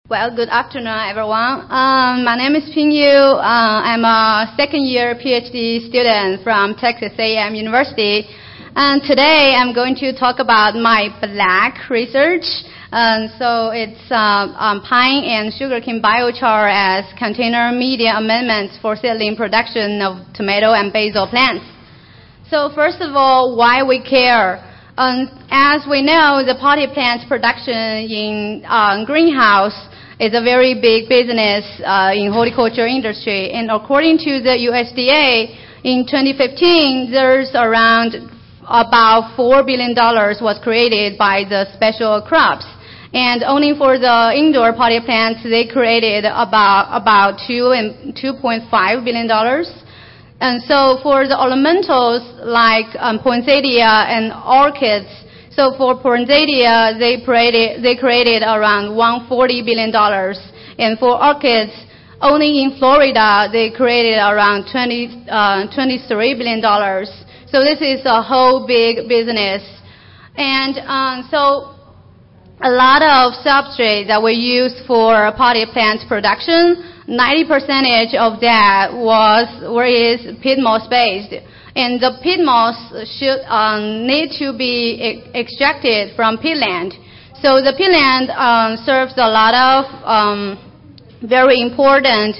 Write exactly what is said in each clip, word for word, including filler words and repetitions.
Well, good afternoon, everyone. Um, my name is Ping Yu. Uh, I'm a second-year PhD student from Texas A and M University. And today I'm going to talk about my black research. Um, so it's uh, um, pine and sugarcane biochar as container media amendments for seedling production of tomato and basil plants. So first of all, why we care? Um, as we know, the potted plant production in uh, greenhouse is a very big business uh, in horticulture industry. And according to the U S D A, in twenty fifteen, there's around about four billion dollars was created by the special crops. And only for the indoor potted plants, they created about about two and two point five billion dollars. And so for the ornamentals like um, poinsettia and orchids, so for poinsettia, they created, they created around one hundred forty billion dollars. And for orchids, only in Florida, they created around twenty, uh, twenty-three billion dollars. So this is a whole big business. And um, so a lot of substrate that we use for potted plant production, ninety percent of that was or is peat moss based. And the peat moss should um, need to be e- extracted from peatland. So the peatland um, serves a lot of um, very important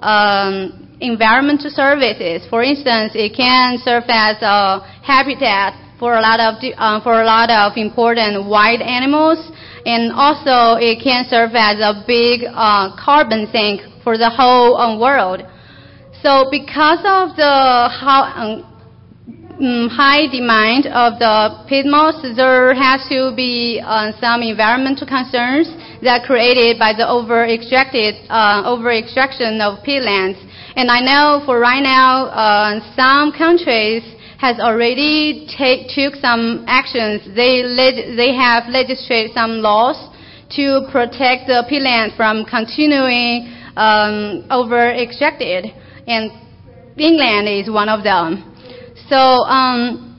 um, environmental services. For instance, it can serve as a habitat for a lot of uh, for a lot of important wild animals, and also it can serve as a big uh, carbon sink for the whole um, world. So because of the how um, Mm, high demand of the peat moss, there has to be uh, some environmental concerns that are created by the over-extracted, uh, over-extraction of peatlands. And I know for right now, uh, some countries has already take, took some actions. They leg- they have legislated some laws to protect the peatland from continuing um, over-extracted, and England is one of them. So, um,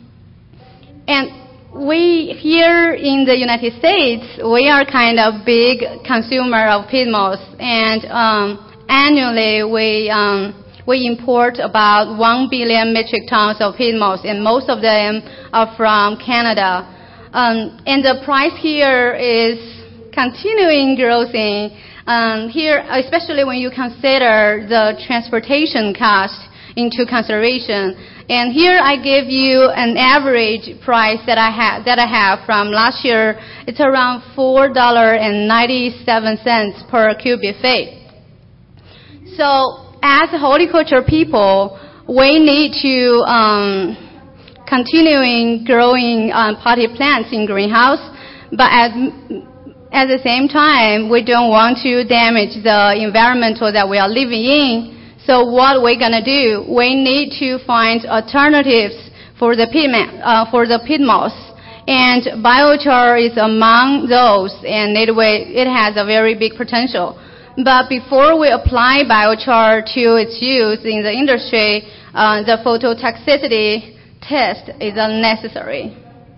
and we here in the United States, we are kind of big consumer of peat moss, and um, annually we um, we import about one billion metric tons of peat moss, and most of them are from Canada. Um, and the price here is continuing growing. Um, here, especially when you consider the transportation cost into consideration. And here I give you an average price that I have that I have from last year. It's around four dollars and ninety-seven cents per cubic feet. So as horticulture people, we need to um, continuing growing um, potted plants in greenhouse, but at at the same time, we don't want to damage the environment that we are living in. So what we're gonna do? We need to find alternatives for the peat uh, for the peat moss, and biochar is among those, and it will, it has a very big potential. But before we apply biochar to its use in the industry, uh, the phototoxicity test is unnecessary.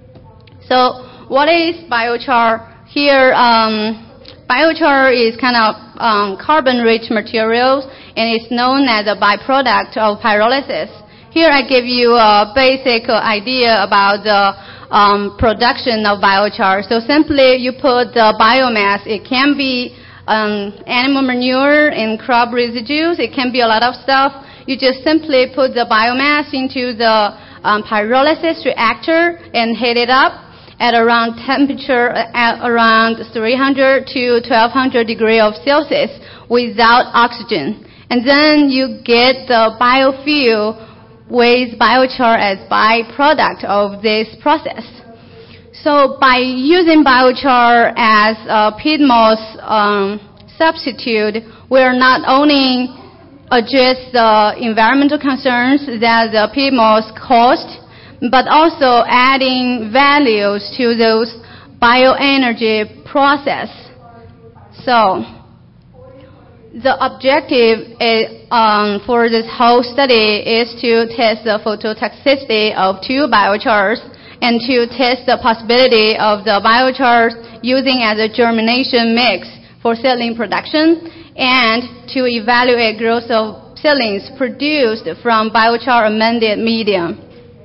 So what is biochar? Here, um, biochar is kind of um, carbon-rich materials, and it's known as a byproduct of pyrolysis. Here I give you a basic idea about the um, production of biochar. So simply you put the biomass. It can be um, animal manure and crop residues. It can be a lot of stuff. You just simply put the biomass into the um, pyrolysis reactor and heat it up at around temperature at around three hundred to twelve hundred degrees of Celsius without oxygen. And then you get the biofuel with biochar as byproduct of this process. So by using biochar as a peat moss um, substitute, we're not only address the environmental concerns that the peat moss caused, but also adding values to those bioenergy process. So the objective is, um, for this whole study is to test the phototoxicity of two biochars and to test the possibility of the biochars using as a germination mix for seedling production and to evaluate growth of seedlings produced from biochar amended medium.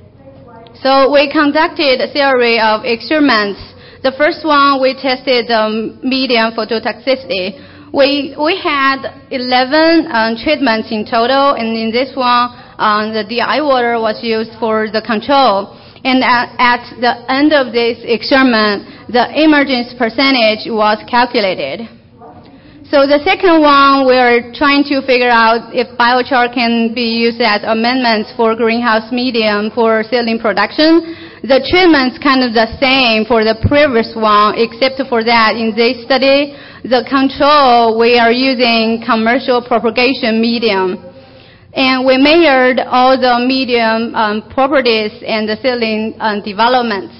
So we conducted a series of experiments. The first one, we tested the medium phototoxicity. We, we had eleven um, treatments in total, and in this one, um, the D I water was used for the control. And at, at the end of this experiment, the emergence percentage was calculated. So the second one, we're trying to figure out if biochar can be used as amendments for greenhouse medium for seedling production. The treatment's kind of the same for the previous one, except for that in this study, the control, we are using commercial propagation medium. And we measured all the medium um, properties and the seedling um, developments.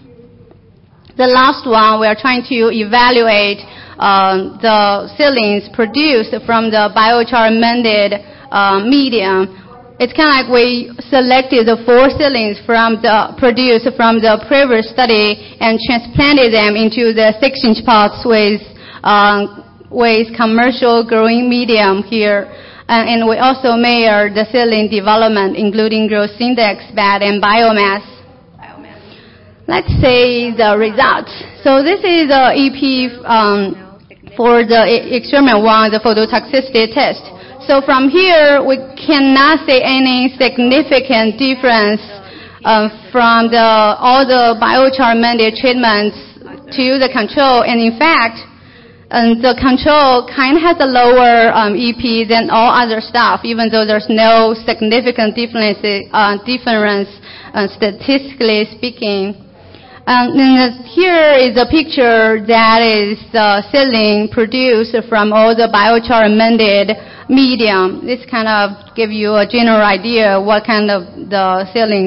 The last one, we are trying to evaluate um, the seedlings produced from the biochar amended uh, medium. It's kind of like we selected the four seedlings from the produced from the previous study and transplanted them into the six-inch pots with um, with commercial growing medium here. Uh, and we also measured the seedling development, including growth index, bed, and biomass. biomass. Let's see the results. So this is the E P um, for the experiment one, the phototoxicity test. So from here, we cannot see any significant difference uh, from the, all the biochar amended treatments to the control. And in fact, um, the control kind of has a lower um, E P than all other stuff, even though there's no significant difference, uh, difference uh, statistically speaking. Um, and here is a picture that is uh, seedling produced from all the biochar amended medium. This kind of give you a general idea what kind of the seedlings.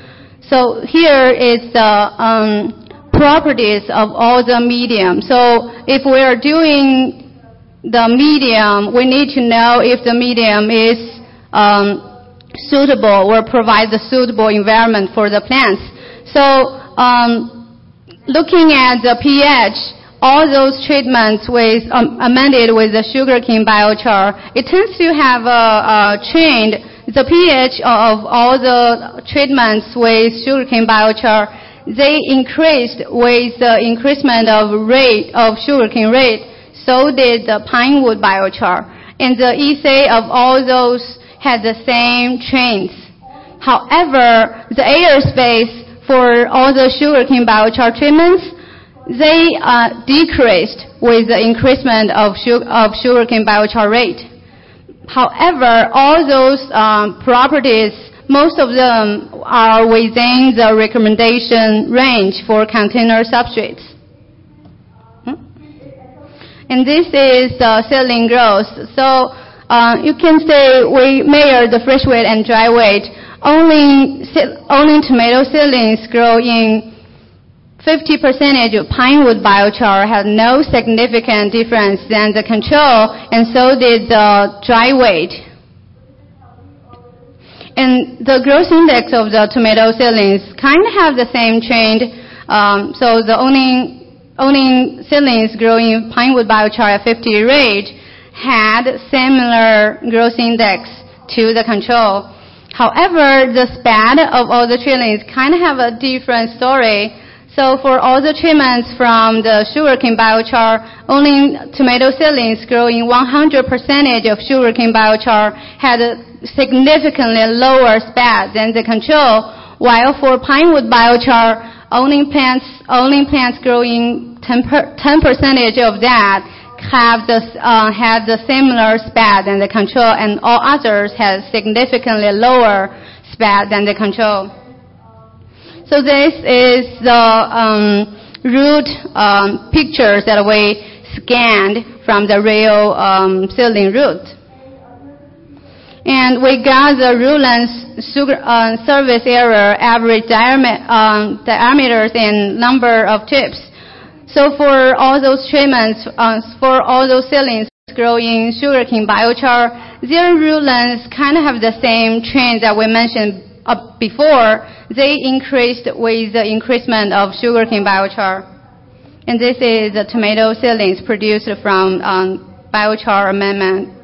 So here is the um, properties of all the medium. So if we are doing the medium, we need to know if the medium is um, suitable or provide the suitable environment for the plants. So um, looking at the pH, all those treatments with um, amended with the sugarcane biochar, it tends to have a, a trend. The pH of all the treatments with sugarcane biochar, they increased with the increasement of rate of sugarcane rate. So did the pine wood biochar, and the E S A of all those had the same trends. However, the airspace for all the sugarcane biochar treatments, they uh, decreased with the increasement of, sugar, of sugarcane biochar rate. However, all those um, properties, most of them are within the recommendation range for container substrates. Hmm? And this is the seedling growth. So uh, you can say we measure the fresh weight and dry weight. Only, only tomato seedlings grow in fifty percent of pine wood biochar had no significant difference than the control, and so did the dry weight. And the growth index of the tomato seedlings kind of have the same trend. Um, so the only, only seedlings growing pine wood biochar at fifty rate had similar growth index to the control. However, the S P A D of all the treatments kind of have a different story. So for all the treatments from the sugarcane biochar, only tomato seedlings growing one hundred percent of sugarcane biochar had a significantly lower S P A D than the control, while for pine wood biochar, only plants, only plants growing ten percent of that have the, uh, had the similar S P A D than the control, and all others had significantly lower S P A D than the control. So this is the um, root um, pictures that we scanned from the real um, seedling root. And we got the root length, sugar, uh, surface area, average diameter, um, diameters, and number of tips. So for all those treatments, uh, for all those seedlings growing sugarcane biochar, their root lengths kind of have the same trend that we mentioned uh, before. They increased with the increasement of sugarcane biochar. And this is the tomato seedlings produced from um, biochar amendment.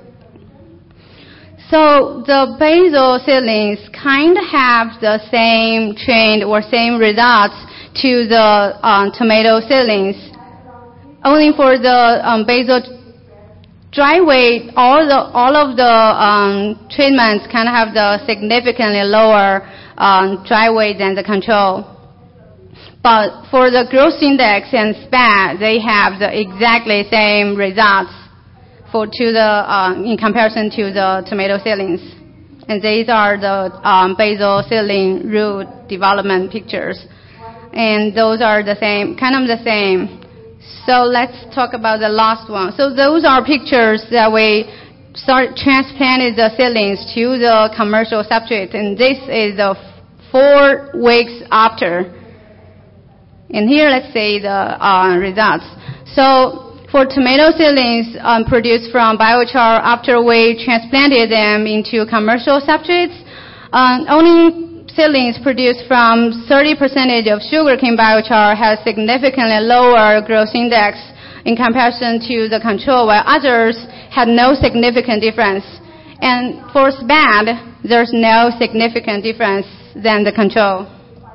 So the basil seedlings kind of have the same trend or same results to the um, tomato seedlings. Only for the um, basil dry weight, all the all of the um, treatments kind of have the significantly lower um, dry weight than the control. But for the growth index and S P A D, they have the exactly same results for to the uh, in comparison to the tomato seedlings. And these are the um, basil seedling root development pictures. And those are the same, kind of the same. So let's talk about the last one. So those are pictures that we start transplanted the seedlings to the commercial substrate. And this is the four weeks after. And here let's see the uh, results. So for tomato seedlings um, produced from biochar after we transplanted them into commercial substrates, um, only seedlings produced from thirty percent of sugarcane biochar has significantly lower growth index in comparison to the control, while others had no significant difference. And for S P A D, there's no significant difference than the control.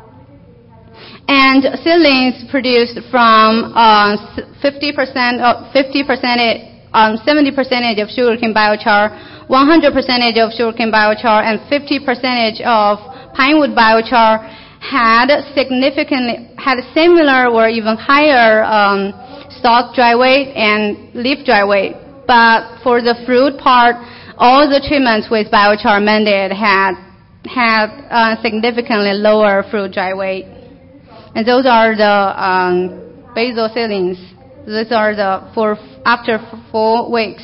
And seedlings produced from uh, fifty percent, uh, fifty percent, um, seventy percent of sugarcane biochar, one hundred percent of sugarcane biochar, and fifty percent of pinewood biochar had significantly had similar or even higher um, stalk dry weight and leaf dry weight. But for the fruit part, all the treatments with biochar amended had had uh, significantly lower fruit dry weight. And those are the um, basil seedlings. These are the for after four weeks.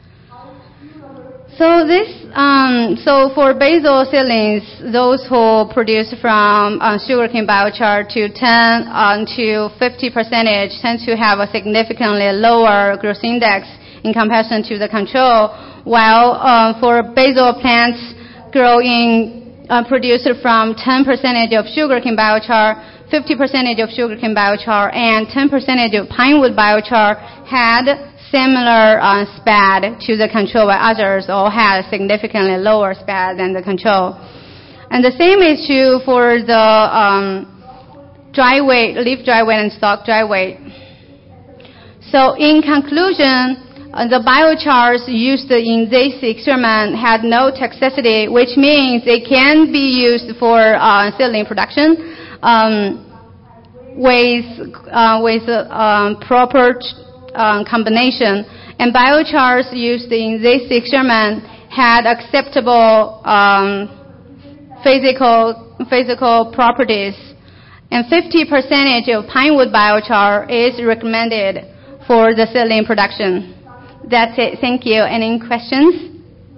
So this, um, so for basil seedlings, those who produce from uh, sugarcane biochar to ten um, to fifty percentage tend to have a significantly lower growth index in comparison to the control. While uh, for basil plants growing uh, produced from ten percent of sugarcane biochar, fifty percent of sugarcane biochar, and ten percent of pinewood biochar had similar uh, S P A D to the control, while others all had significantly lower S P A D than the control. And the same is true for the um, dry weight, leaf dry weight, and stalk dry weight. So in conclusion, uh, the biochars used in this experiment had no toxicity, which means they can be used for uh, seedling production. Um, with uh, with uh, um, proper uh, combination, and biochars used in this experiment had acceptable um, physical physical properties, and fifty percent of pinewood biochar is recommended for the seedling production. That's it. Thank you. Any questions?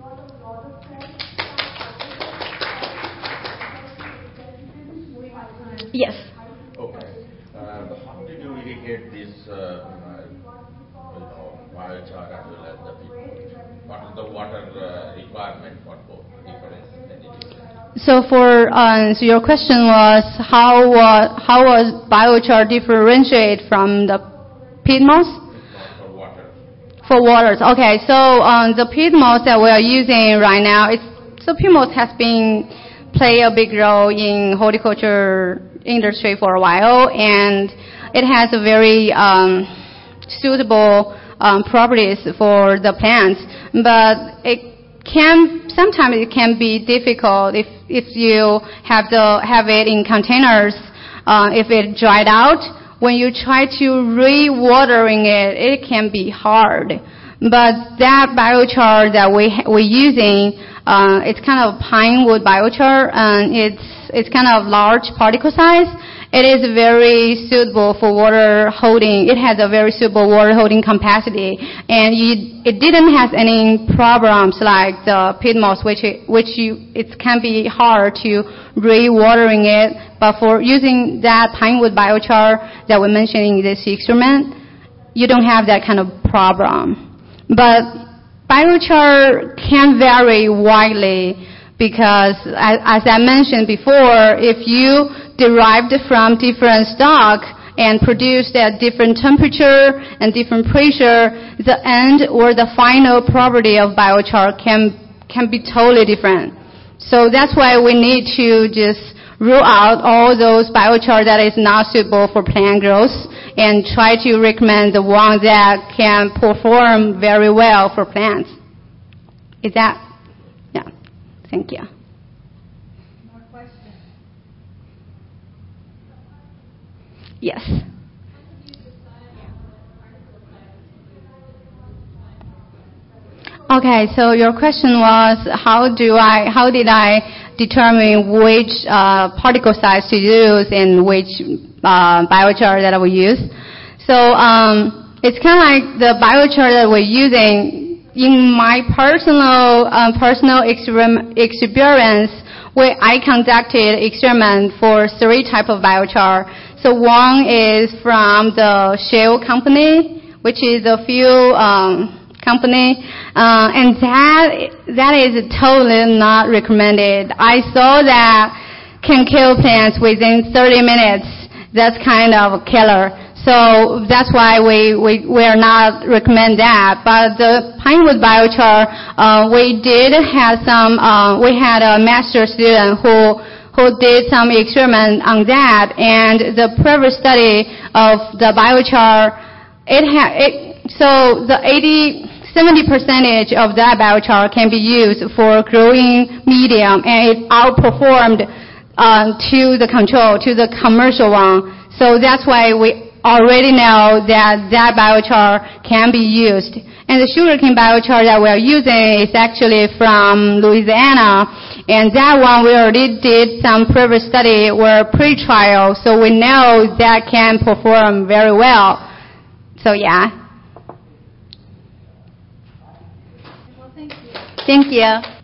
Yes. Okay. Uh, how did you irrigate this uh, uh, you know, biochar as well as the peat? What is the water uh, requirement for both? Difference and difference? So for uh, so your question was how uh, how was biochar differentiate from the peat moss? For water. For waters. Okay. So um, the peat moss that we are using right now, it's so peat moss has been play a big role in horticulture industry for a while, and it has a very um, suitable um, properties for the plants. But it can sometimes it can be difficult if if you have the have it in containers. Uh, if it dried out, when you try to re-watering it, it can be hard. But that biochar that we we're using, uh, it's kind of pinewood biochar, and it's it's kind of large particle size. It is very suitable for water holding. It has a very suitable water holding capacity, and you, it didn't have any problems like the peat moss, which it, which you it can be hard to re-watering it. But for using that pinewood biochar that we mentioned in this experiment, you don't have that kind of problem. But biochar can vary widely because, as I mentioned before, if you derived from different stock and produced at different temperature and different pressure, the end or the final property of biochar can can be totally different. So that's why we need to just rule out all those biochar that is not suitable for plant growth and try to recommend the one that can perform very well for plants. Is that? Yeah. Thank you. More questions? Yes. Okay, so your question was how do I, how did I determine which uh, particle size to use and which uh, biochar that I will use? So um, it's kind of like the biochar that we're using. In my personal uh, personal exper- experience, where I conducted experiment for three type of biochar. So one is from the Shell company, which is a fuel um, company, uh, and that that is totally not recommended. I saw that can kill plants within thirty minutes. That's kind of a killer. So that's why we we we are not recommend that. But the pinewood biochar, uh, we did have some. Uh, we had a master student who who did some experiment on that, and the previous study of the biochar, it had it. So the eighty. seventy percent of that biochar can be used for growing medium, and it outperformed uh, to the control, to the commercial one. So that's why we already know that that biochar can be used. And the sugarcane biochar that we're using is actually from Louisiana, and that one we already did some previous study or pre-trial, so we know that can perform very well. So yeah. Well, thank you. Thank you.